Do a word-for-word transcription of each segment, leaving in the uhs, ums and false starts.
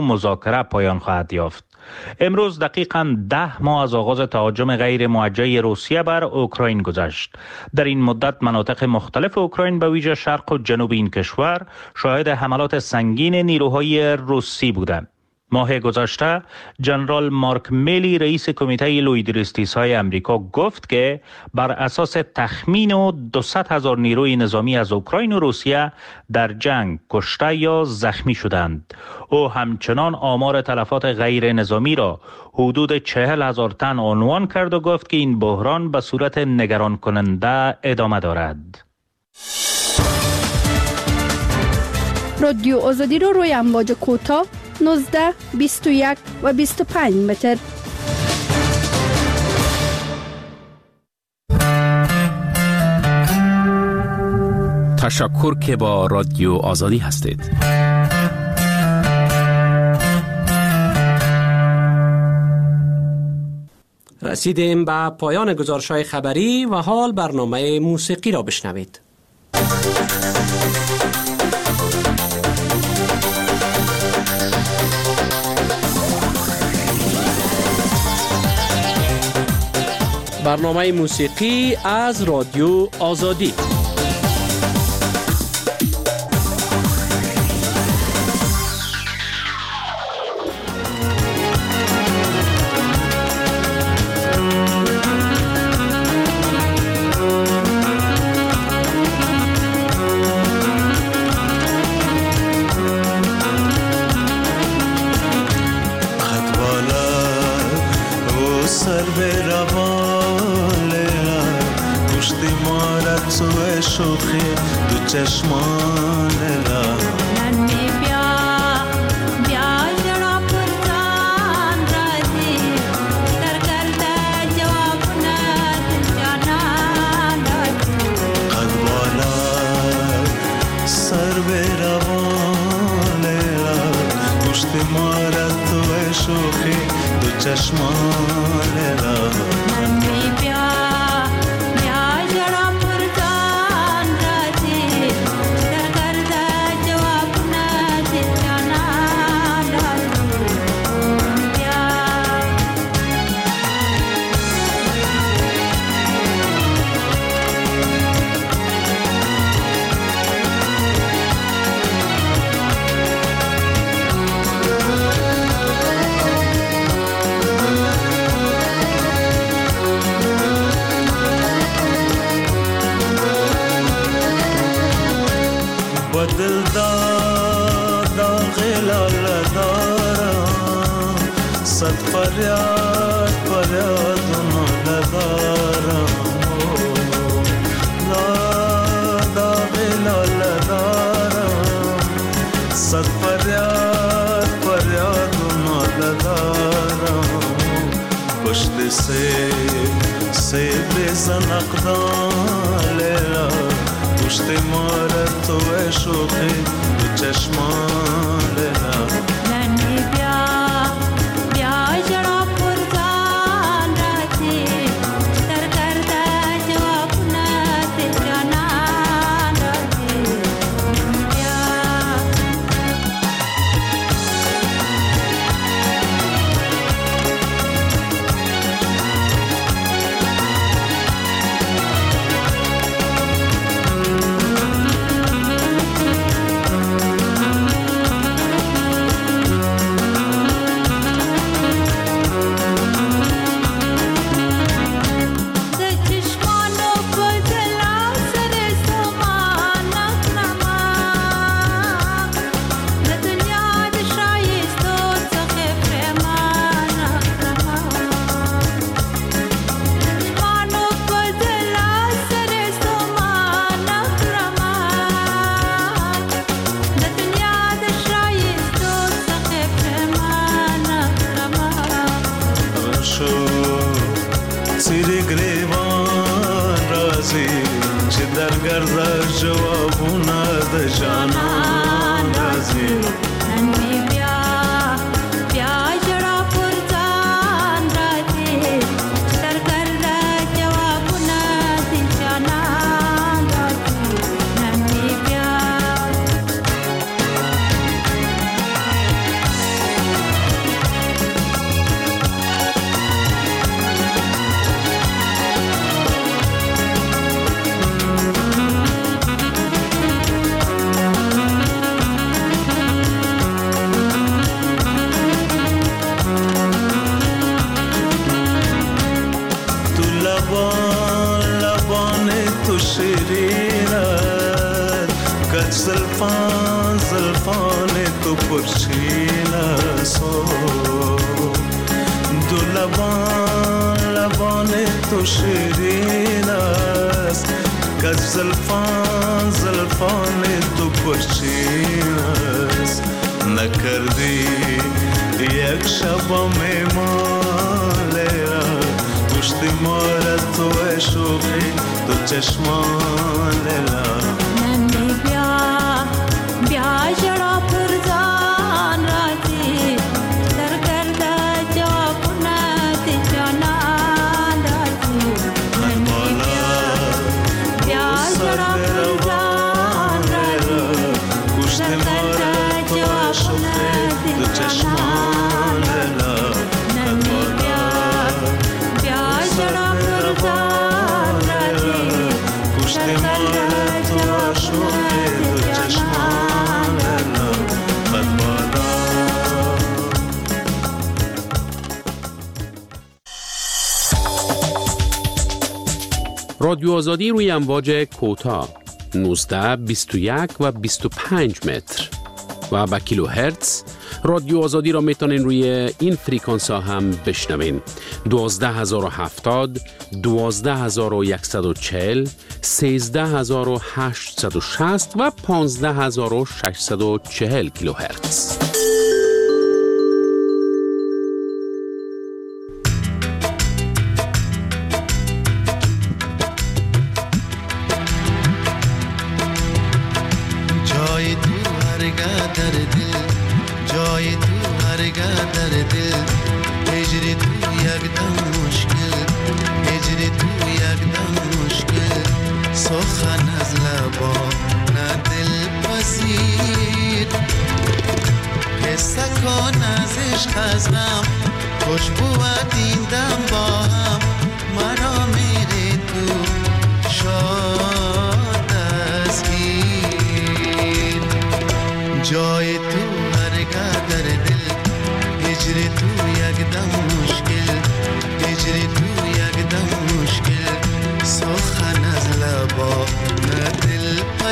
مذاکره پایان خواهد یافت. امروز دقیقاً ده ماه از آغاز تهاجم غیر موجه روسیه بر اوکراین گذشت. در این مدت مناطق مختلف اوکراین به ویژه شرق و جنوب این کشور شاهد حملات سنگین نیروهای روسی بودند. ماه گذشته جنرال مارک میلی رئیس کمیته لویدریستیس‌های امریکا گفت که بر اساس تخمین و دویست هزار نیروی نظامی از اوکراین و روسیه در جنگ کشته یا زخمی شدند. او همچنان آمار تلفات غیر نظامی را حدود چهل هزار تن عنوان کرد و گفت که این بحران به صورت نگران کننده ادامه دارد. رادیو آزادی رو روی امواج کوتاه نوزده، بیست و یک و بیست و پنج متر. تشکر که با رادیو آزادی هستید. رسیدیم به پایان گزارش‌های خبری و حال برنامه موسیقی را بشنوید. برنامه موسیقی از رادیو آزادی. چشمان را ننی بیا بیا جڑا پرتان راضی در کرده جواب ند جانان قد بالا سر به روان را پشت مارد تو شوخی دو چشمان را ننی بیا فریاد فریاد ندارم لادا بلال دارم صد فریاد فریاد ندارم پشت سیب سیب زنقدان لیلا پشت مارد تو شوخی دو چشمان لیلا ننی بیا تو پرچین است، دو لبان لبان تو شیرین است، کج زلفان زلفان تو پرچین است. نکردی یک شب میماله را، پشت مار تو عشقی تو چشمان را. نمی بیا بیا جڑا پرزان راتی، در کرده جا کنت جانان راتی. نمی بیا بیا جڑا پرزان راتی، در کرده جا کنت جانان راتی. نمی بیا بیا جڑا پرزان راتی، در کرده جا کنت جانان رادیو آزادی روی امواج کوتاه نوزده، بیست و یک و بیست و پنج متر و با کیلو هرتز. رادیو آزادی را میتونین روی این فریکانس ها هم بشنوین: دوازده هزار و هفتاد، دوازده هزار و صد و چهل، سیزده هزار و هشتصد و شصت و پانزده هزار و ششصد و چهل کیلو هرتز. جای تو هرگاه در دل، جای تو هرگاه در دل، هجری تو یک دم مشکل، هجری تو یک دم مشکل، سخن از لبا نه دل پذیر، قصه کن از عشق از غم، خوشبو این دم با هم، مرا میره تو شاد از گیر. جای تو هرگاه در دل، هجری تو یک دم مشکل، هجری تو یک دم مشکل، سخن از لبا نه دل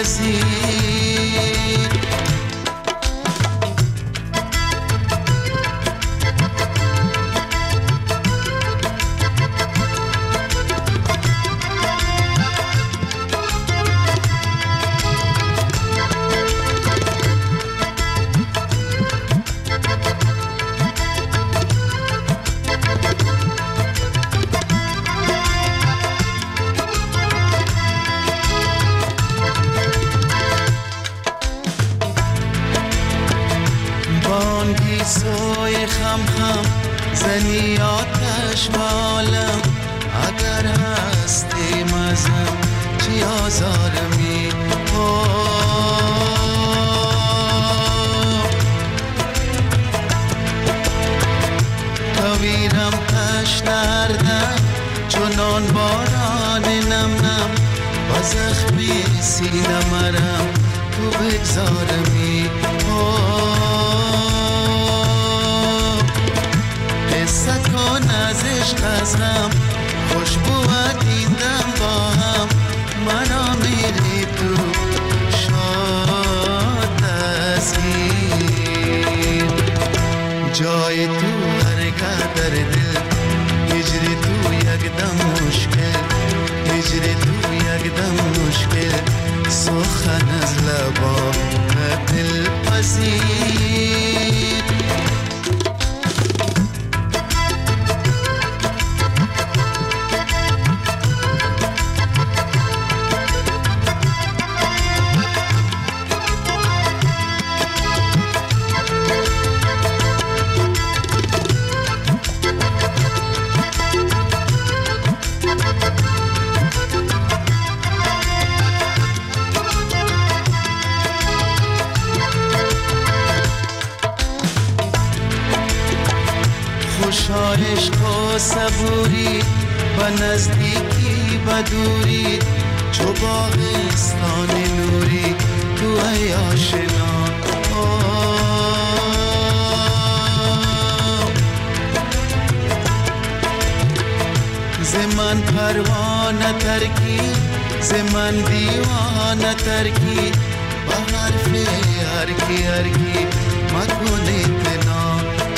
پذیر. بانگی سوی خم خم زنی آتش و عالم، اگر هستی مزم چی آزارمی تویرم تشت نردم چونان باران نم نم، و زخمی سینه مرم تو بگذارمی. قصه کن از عشق از غم، خوشبو این دم با هم، منو میری تو شاد از گیر. جای تو هرگاه در دل، هجری تو یک دم مشکل، هجری تو یک دم مشکل، سخن از لبا نه دل پذیر. خوشا عشق و صبوری، و نزدیکی و دوری، چو باغستان نوری تو ای آشنا. زمن پروانه ترکی، زمن دیوانه ترکی، با حرف هرکی هرکی مکن اتنا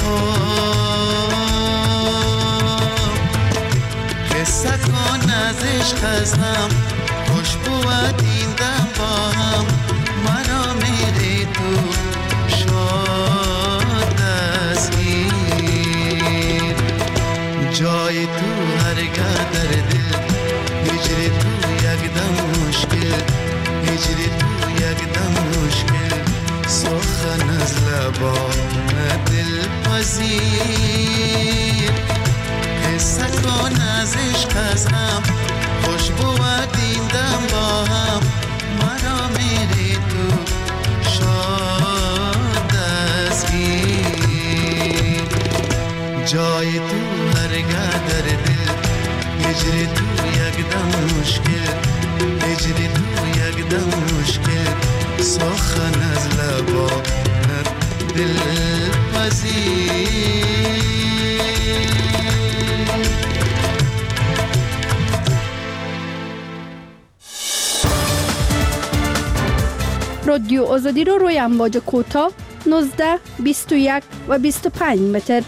قصه کن از عشق ازم خوشبو و دیندم با هم مرا میری تو شاد دستگیر جای تو هرگاه در دل هجر تو یک دم مشکل هجر تو یک دم مشکل سخن از لبان دل پذیر قصه کن از عشق از هم خوشبو و دیندم با هم مرا میری تو شاد دستگیر جای تو هرگاه در دل هجر تو یک دم مشکل هجر تو یک دم مشکل سخن از لبان دل پذیر رادیو آزادی رو روی امواج کوتاه نوزده بیست و یک و بیست و پنج متر.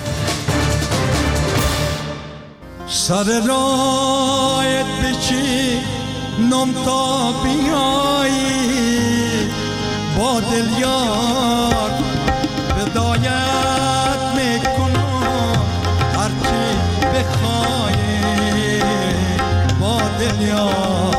سر رایت بچی نم تا بیایی با دل یار بدایت میکنم هرچی بخوایی با دل یار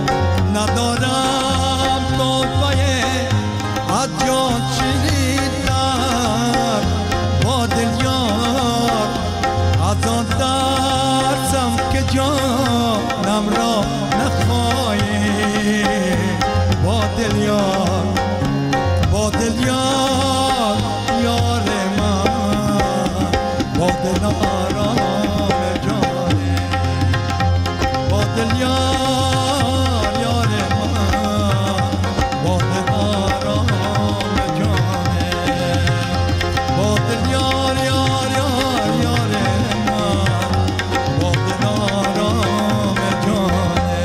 ندارم توفه از جان چریدن با دل یار از آن درسم که جانم را نخواهی با دل یار با دل یار یار من با دل آرام جانه با دل یار یار من با دل آرام جانه با دل یار یار یار یار من با دل آرام جانه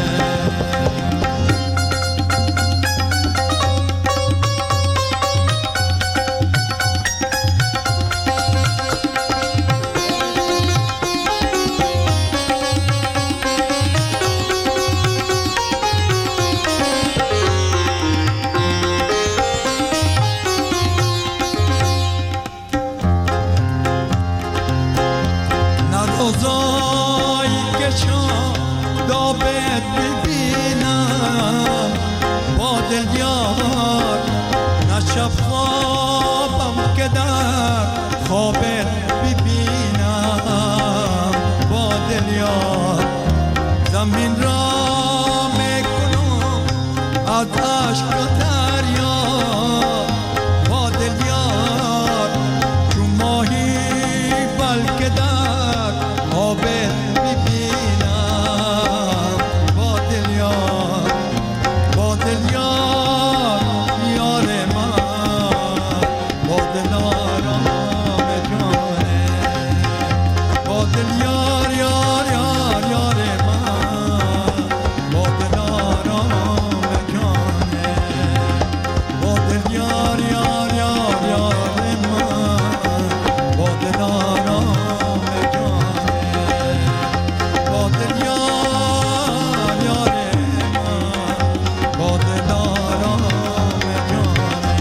روزایی که شادابت ببینم با دل یار نه شب خوابم که در خوابت ببینم با دل یار زمین را میکنم از عشق و دریا با دل یار چون ماهی بلکه در آبت ببینم با دل یار با دل یار یار من با دل آرام جانه با دل یار یار یار یار من با دل آرام جانه با دل یار یار یار یار من با دل آرام جانه با دل یار یار من با دل آرام جانه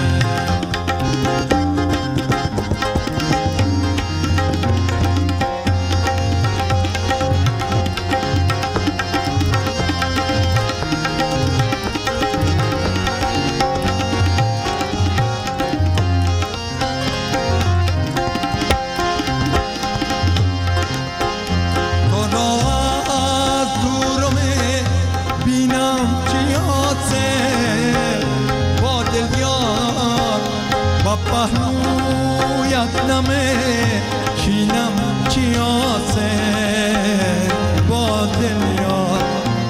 تو را از دور بینم چیاسه با دل یار با پهلویت نمه شینم چیاسه با دل یار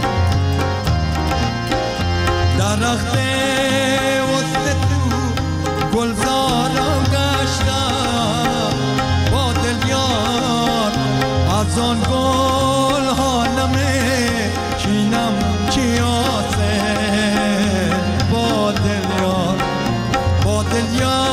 درخت وسط تو گلزارم گشتم با دل یار از آن گل ها نمه چینم چیاسه با دل یار با دل یار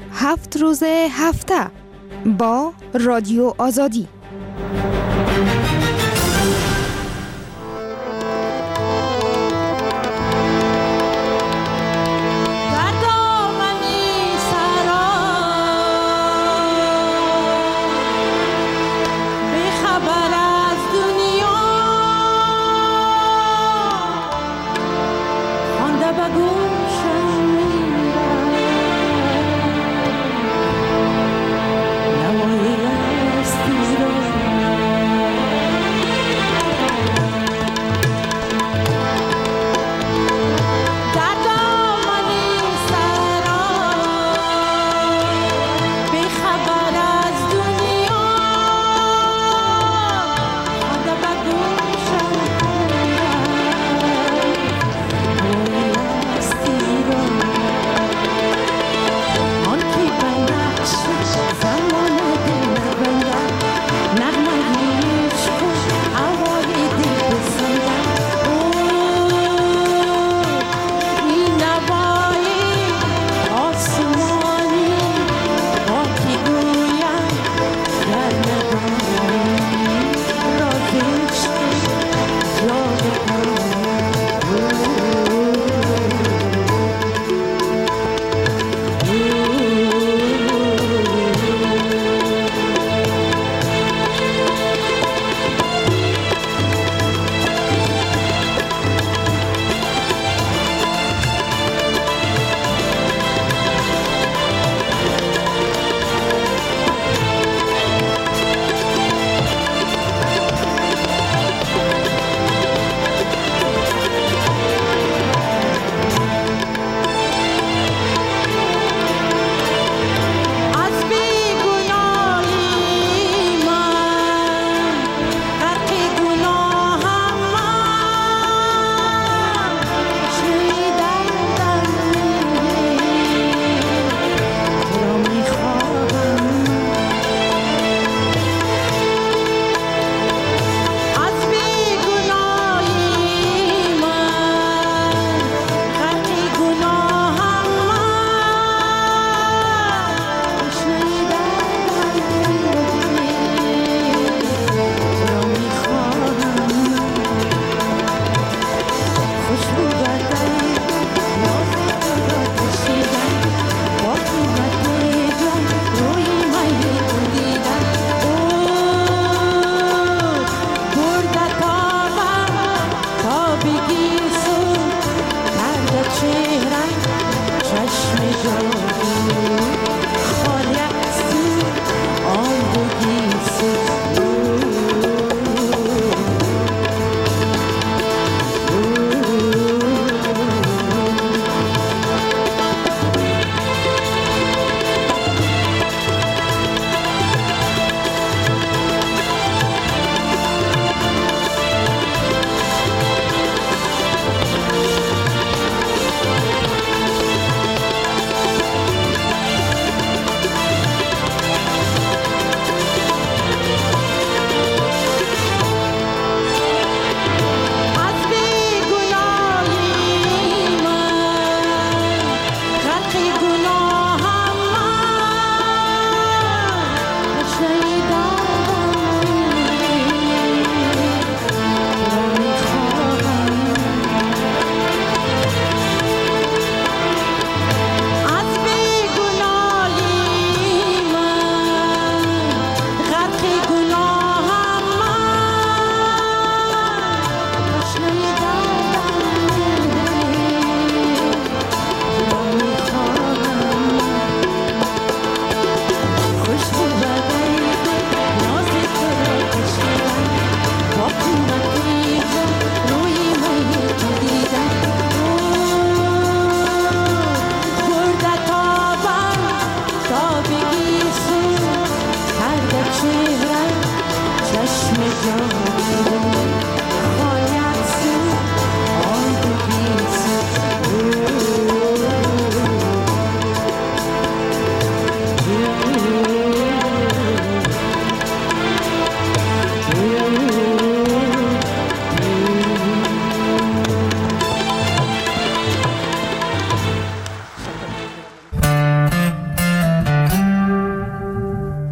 هفت روز هفته با رادیو آزادی.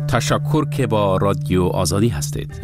تشکر که با رادیو آزادی هستید.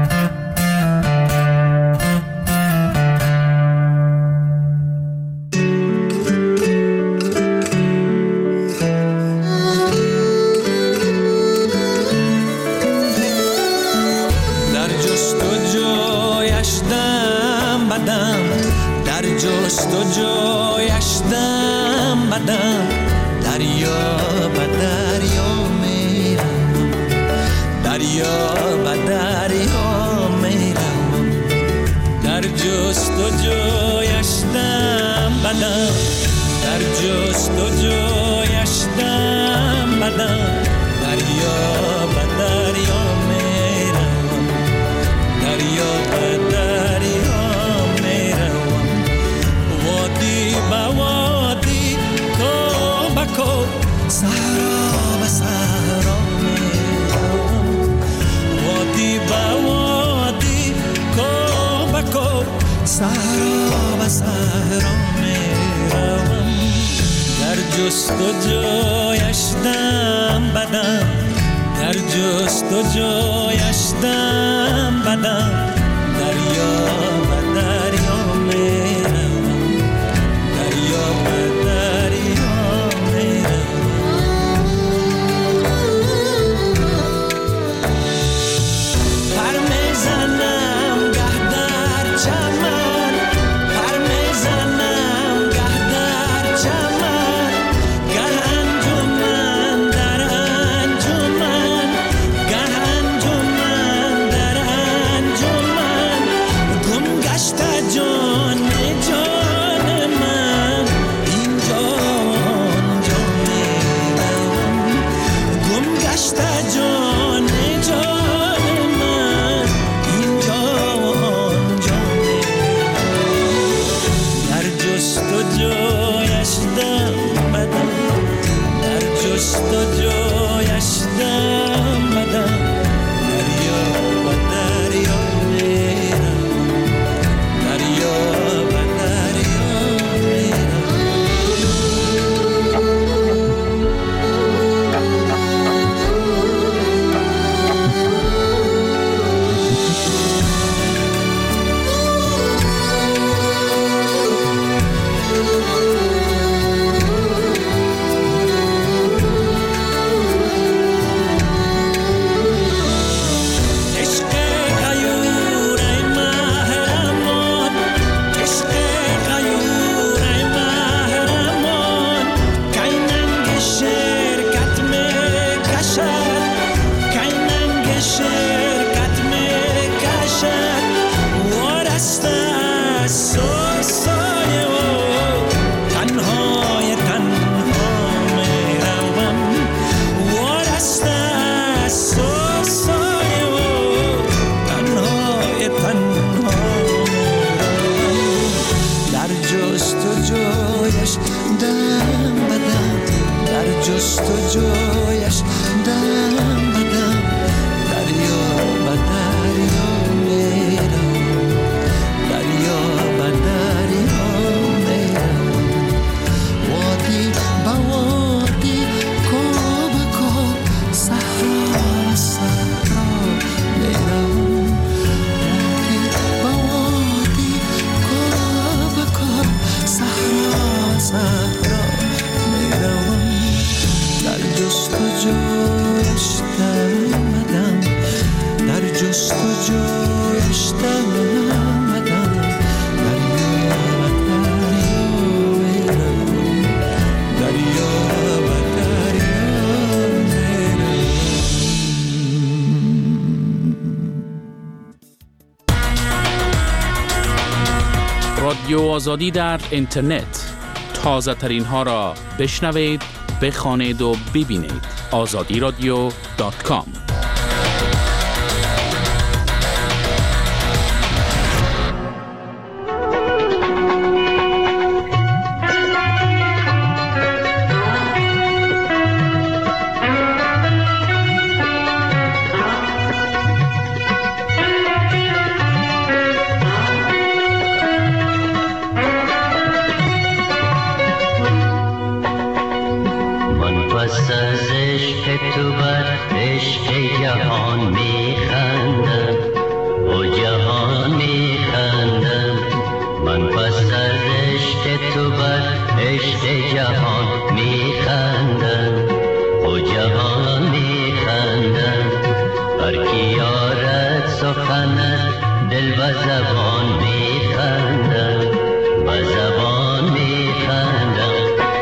در جستجویش دم بدم، در جستجویش دم بدم، دریا به دریا میرم، دریا به دریا میرم، در جستجویش دم بدم، در جستجویش دم بدم، دریا به دریا میرم، دریا به دریا میرم، وادی به وادی، کو به کو، صحرا به صحرا میروم، وادی به وادی، کو به کو، صحرا به صحرا میروم، در جستجویش دم بدم، در جستجویش دم بدم، دریا به دریا میروم، دریا به دریا میروم. پر میزنم گه در چمن، پر میزنم گه در چمن، گه انجمن در انجمن، گه انجمن در انجمن، گم گشته جان جان من، اینجا آنجا میروم، گم گشته جان جان من، اینجا آنجا میروم، در جستجویش دم بدم، در جستجویش دم بدم، دریا به دریا میروم، دریا به دریا میروم. عشق غیور ای محرمان، عشق غیور ای محرمان، کی ننگ شرکت میکشد، کی ننگ شرکت میکشد، وارسته از سوسای او، تنهای تنها میروم، وارسته از سوسای او، تنهای تنها میروم، در جستجویش دم بدم، در جستجویش دم بدم، دریا به دریا میروم، دریا به دریا میروم، وادی به وادی، کو به کو، صحرا به صحرا میروم، وادی به وادی، کو به کو، صحرا به صحرا میروم، در جستجویش دم بدم، در جستجویش دم بدم، دریا به دریا میروم، دریا به دریا میروم. رادیو آزادی در اینترنت، تازه ترین ها را بشنوید، بخوانید و ببینید. آزادی رادیو دات کام. من پس از عشق تو بر عشق جهان میخندم، او جهان میخندم. من پس از عشق تو بر عشق جهان میخندم، او جهان میخندم. هر کی یارد سخنت دل و زبان میخندم، و زبان میخندم.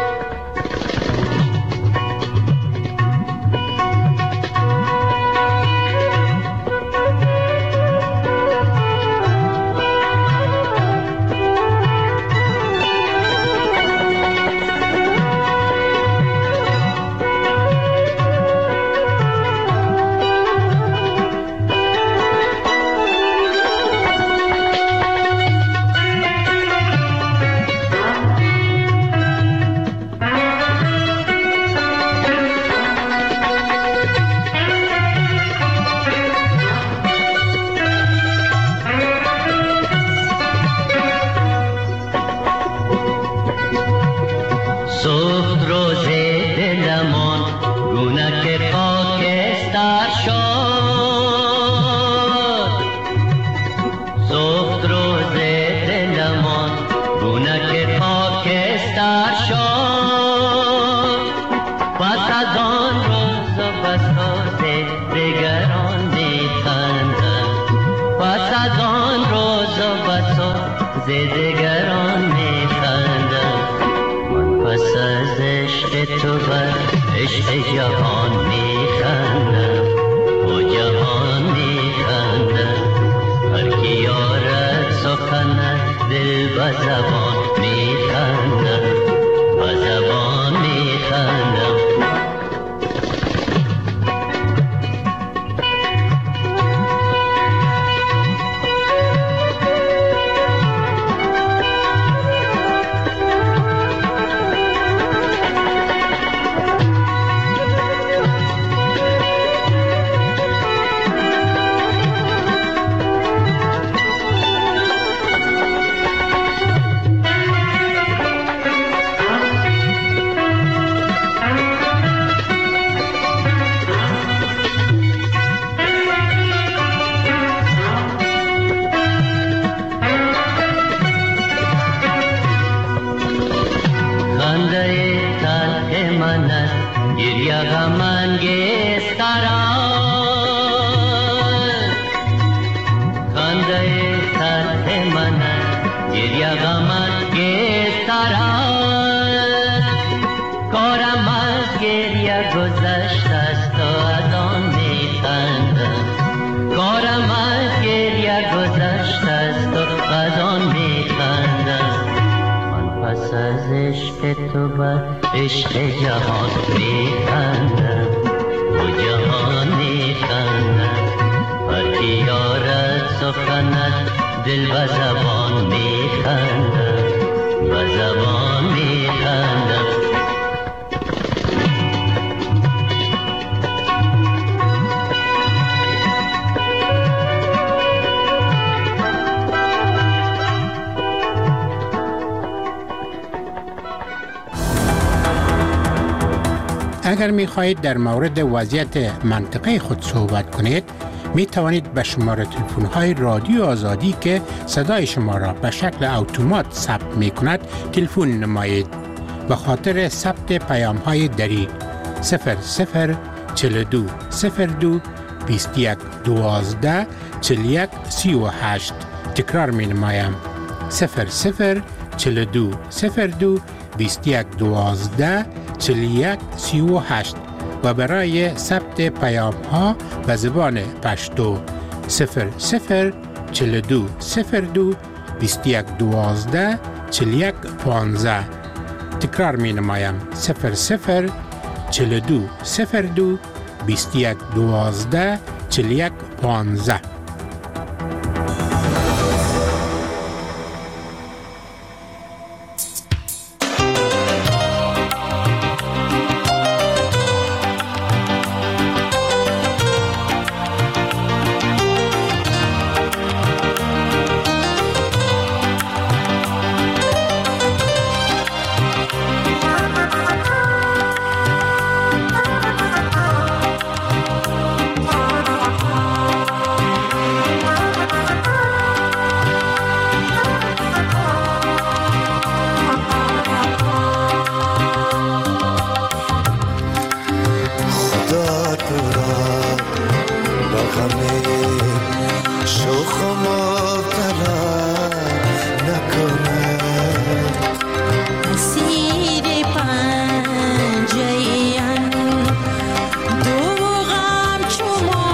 دگران میخندم. من پس از عشق تو بر عشق جهان میخندم، و جهان میخندم. هر کی یارد سخنت دل و زبان میخندم، و زبان میخندم. تو بر عشق جهان میخندم، و جهان میخندم. هر کی یارد سخنت دل و زبان میخندم، و زبان میخندم. اگر می خواهید در مورد وضعیت منطقه خود صحبت کنید، می توانید به شماره تلفن های رادیو آزادی که صدای شما را به شکل اتومات ثبت می کند تلفن نمایید. به خاطر ثبت پیام های دری صفر صفر چهل و دو صفر دو بیست و یک دوازده چهل و یک سی و هشت. تکرار می نمایم صفر صفر چهل و دو صفر دو بیست و یک دوازده چهل و یک سی و هشت. و برای ثبت پیام ها به زبان پشتو صفر صفر چهل و دو صفر دو بیست و یک دوازده چهل و یک پانزده. تکرار می نمایم صفر صفر چهل و دو صفر دو بیست و یک دوازده چهل و یک پانزده. تو را با غم شوخ و مبتلا نکند. اسیر پنجه ام دو غم شما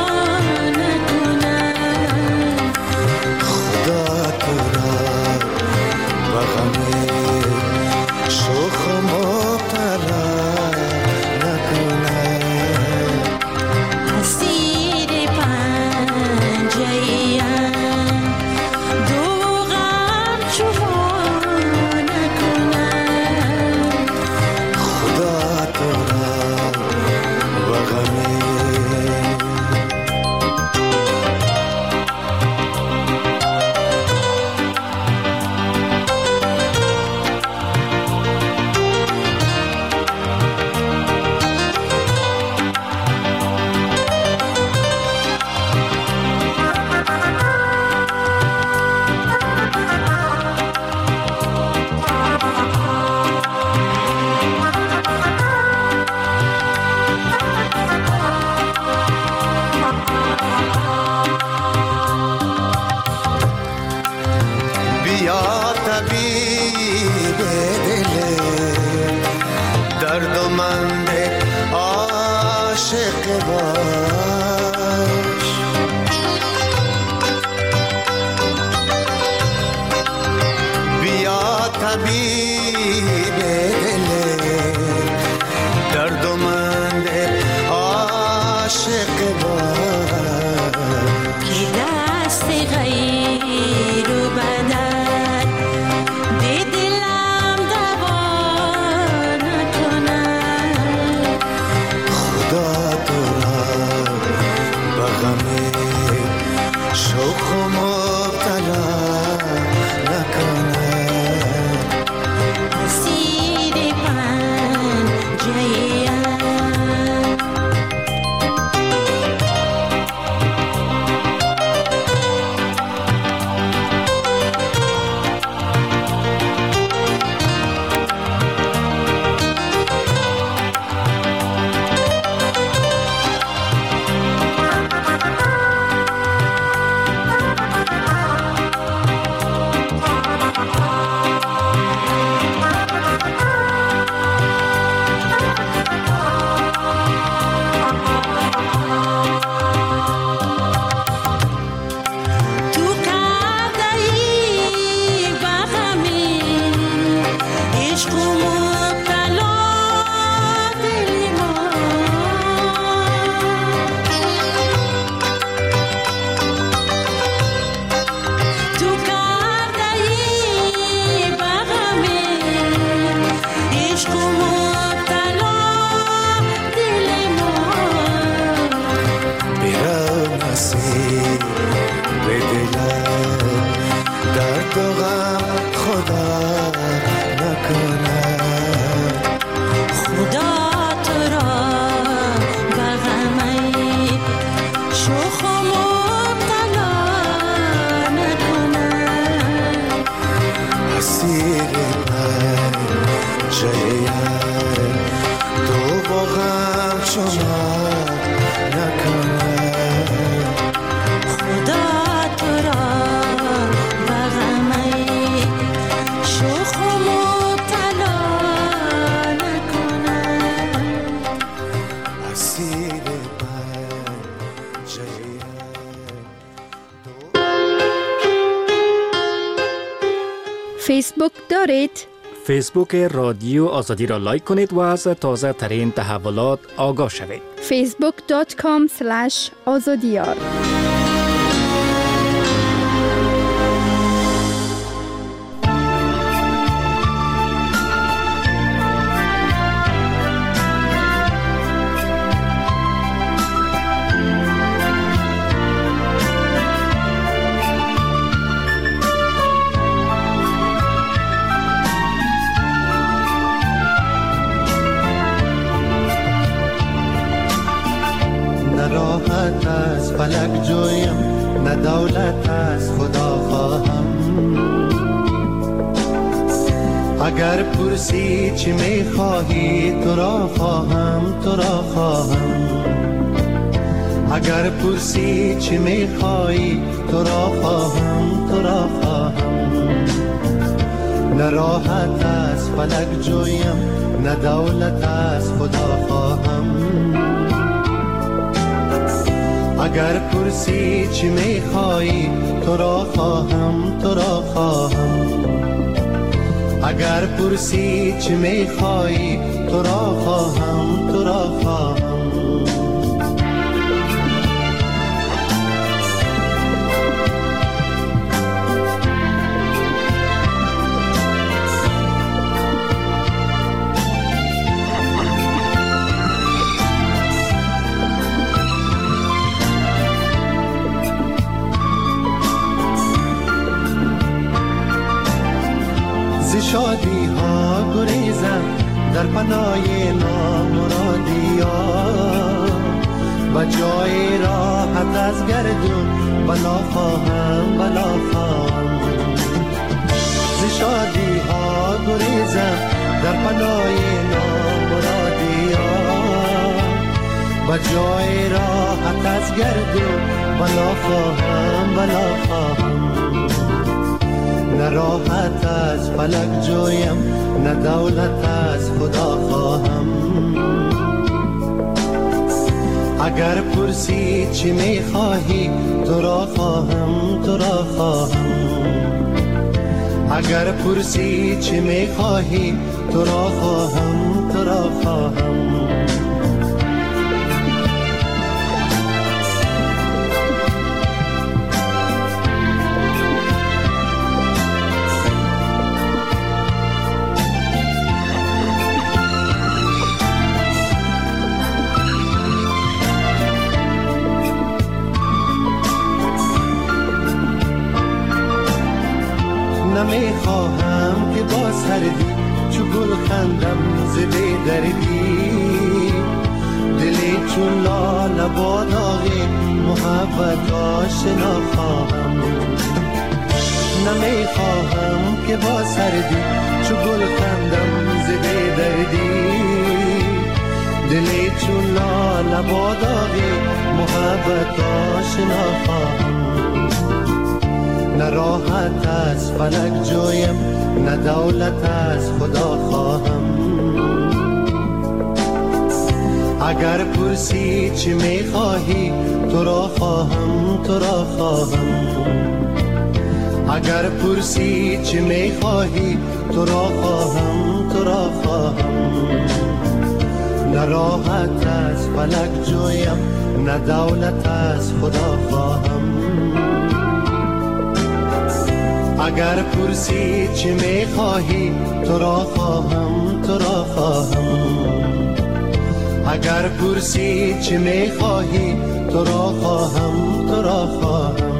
نکند. خدا تو را با غم شوخ و مبتلا نکند. اسیر پنجه ام دو غم شما نکند. خدا تو را با غم بیا طبیب دل دردمند عاشق باش. بیا طبیب دل دردمند عاشق باش. که دست غیر و بدن به دلم دوا نکند. خدا تو را با غم شوخ و مبتلا نکند. اسیر پنجه ام فیسبوک دارید؟ فیسبوک رادیو آزادی را لایک کنید و از تازه ترین تحولات آگاه شوید. فیسبوک دات کام اسلش آزادیار. راحت از فلک جویم، نه دولت از خدا خواهم. اگر پرسی چی میخواهی تو را خواهم، تو را خواهم. اگر پرسی چی میخوایی تو را خواهم تو را خواهم نه راحت از فلک جویم نه دولت از خدا خواهم اگر پرسی چی میخوایی تو را خواهم تو را خواهم اگر پرسی چی میخوایی تو را خواهم تو را خواهم شادی ها گریزم در پناه نامرادی ها و جای راحت از گردون بلا خواهم بلا خواهم ز شادی ها گریزم در پناه نامرادی ها و جای راحت از گردون بلا خواهم بلا خواهم نه راحت از فلک جویم نه دولت از خدا خواهم اگر پرسی چی میخواهی تو را خواهم تو را خواهم اگر پرسی چی میخواهی تو را خواهم تو را خواهم نمیخواهم که با سردی چو گل خندم ز بی دردی دلی چون لاله با داغی محبت آشنا خواهم نمیخواهم که با سردی چو گل خندم ز بی دردی دلی چون لاله با داغی محبت آشنا خواهم نه راحت از فلک جویم نه دولت از خدا خواهم اگر پرسی چی میخواهی تو را خواهم تو را خواهم اگر پرسی چی میخواهی تو را خواهم تو را خواهم نه راحت از فلک جویم نه دولت از خدا خواهم اگر پرسی چی میخواهی تو را خواهم تو را خواهم اگر پرسی چی میخواهی تو را خواهم تو را خواهم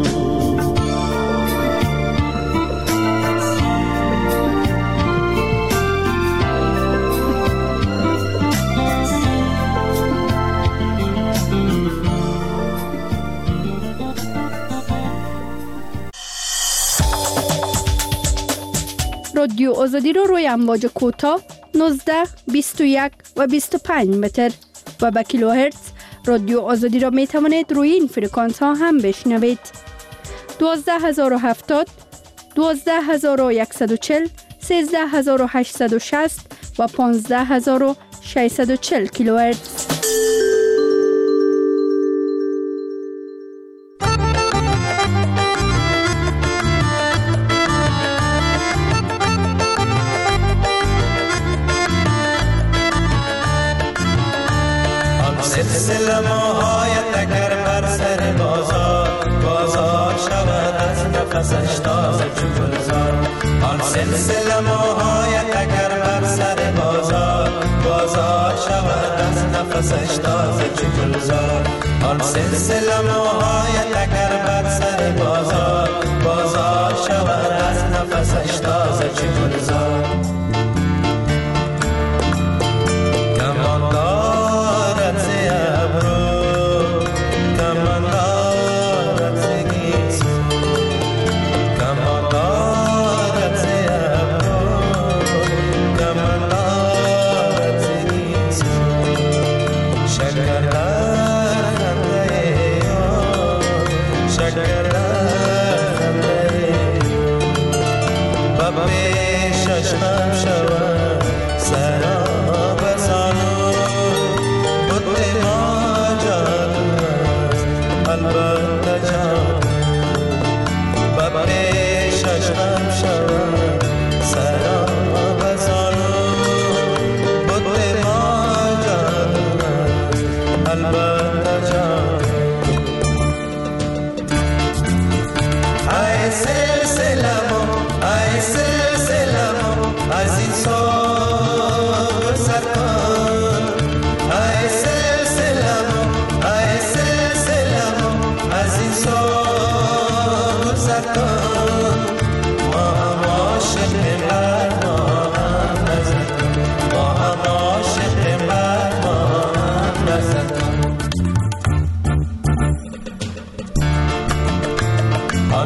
رادیو آزادی رو روی امواج کوتاه نوزده بیست و یک و بیست و پنج متر و با کیلوهرتز رادیو آزادی را می توانید روی این فرکانس ها هم بشنوید. دوازده هزار و هفتاد، دوازده هزار و صد و چهل، سیزده هزار و هشتصد و شصت و پانزده هزار و ششصد و چهل کیلوهرتز. سلسله موهایت اگر بر سر بازار بازار شود از نفسش تازه چو گلزار آن سلسله موهایت اگر بر سر بازار بازار شود از نفسش تازه چو گلزار آن سلسله موهایت اگر بر سر بازار بازار شود از نفسش تازه چو گلزار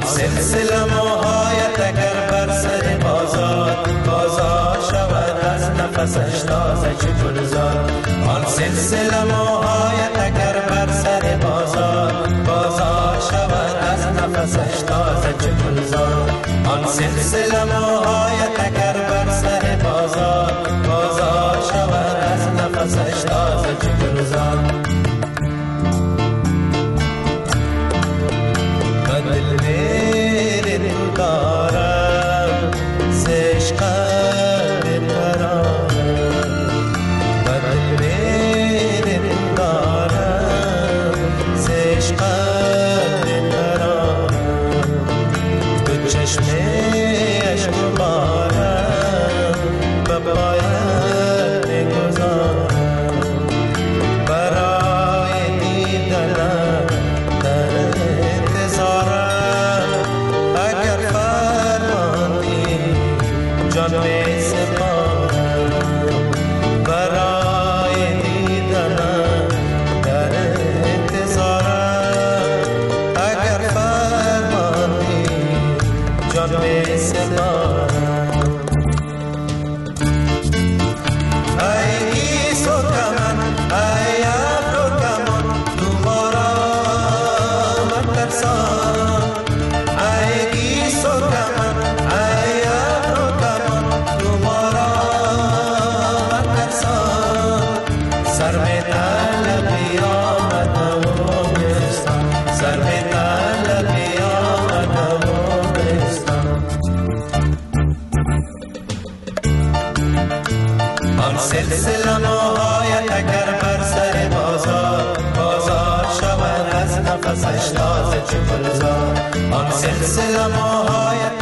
سلسله موهایت اگر بر سر بازار بازار شود از نفسش تازه چه گلزار. آن سلسله موهایت اگر بر سر بازار بازار شود از نفسش تازه چه گلزار. آن سلسله موهایت اگر بر سر بازار بازار شود از نفسش تازه چه گلزار. سلسله موهایت اگر بر سر بازار بازار شود از نفسش تازه چه گلزار. آن سلسله موهایت